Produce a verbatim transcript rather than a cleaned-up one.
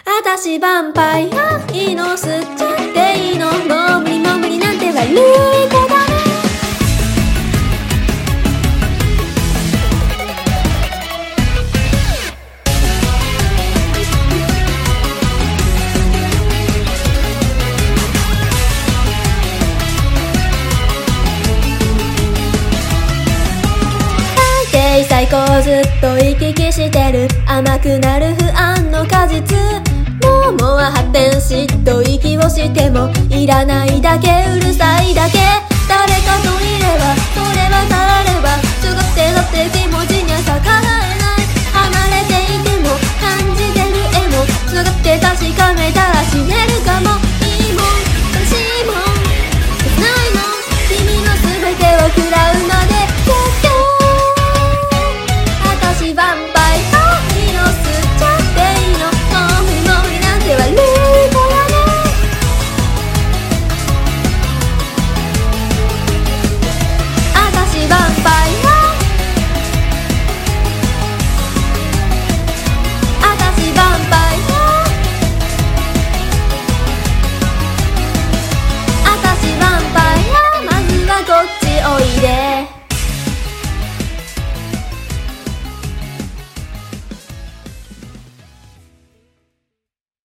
私ヴァンパイアいいの吸っちゃっていいのもう無理もう無理なんて悪い子だね最高ずっと行き来してる甘くなる不安の果実ももは発展しと息をしてもいらないだけうるさいだけ誰かといればそれはされば中学生だって気持ち